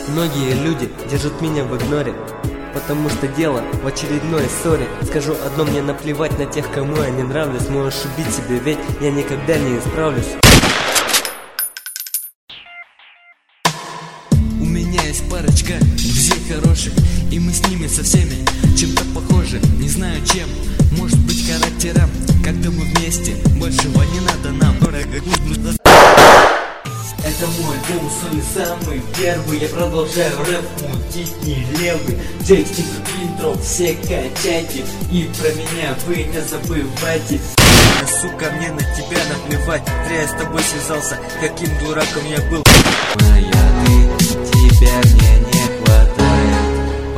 Многие люди держат меня в игноре, потому что дело в очередной ссоре. Скажу одно, мне наплевать на тех, кому я не нравлюсь. Можешь убить себя, ведь я никогда не исправлюсь. У меня есть парочка друзей хороших, и мы с ними со всеми чем-то похожи. Не знаю чем, может быть характером. Когда мы вместе, большего не надо нам. Это мой альбом, соль самый первый. Я продолжаю рэп мутить не левый. Текстик, интро, все качайте. И про меня вы не забывайте. Сука, мне на тебя наплевать. Зря я с тобой связался, каким дураком я был. Моя ты, тебя мне не хватает.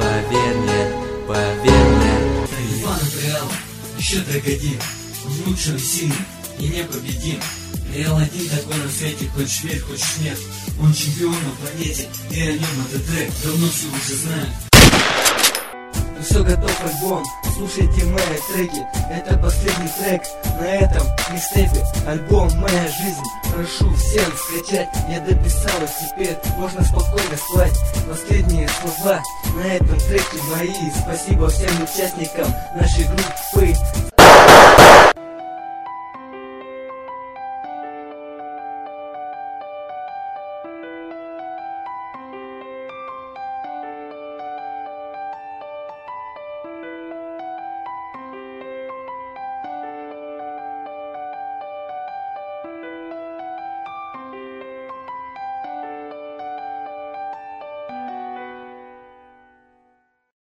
Поверь мне. Талибан Реал, еще догодим. Он лучше, сильный и непобедим. Реал один такой на свете, хочешь верь, хочешь нет. Он чемпион на планете, и о нем этот трек давно все уже знают. Все готов альбом, слушайте мои треки. Это последний трек на этом микстейпе. Альбом «Моя жизнь», прошу всем скачать. Я дописал их, теперь можно спокойно спать. Последние слова на этом треке мои. Спасибо всем участникам нашей группы.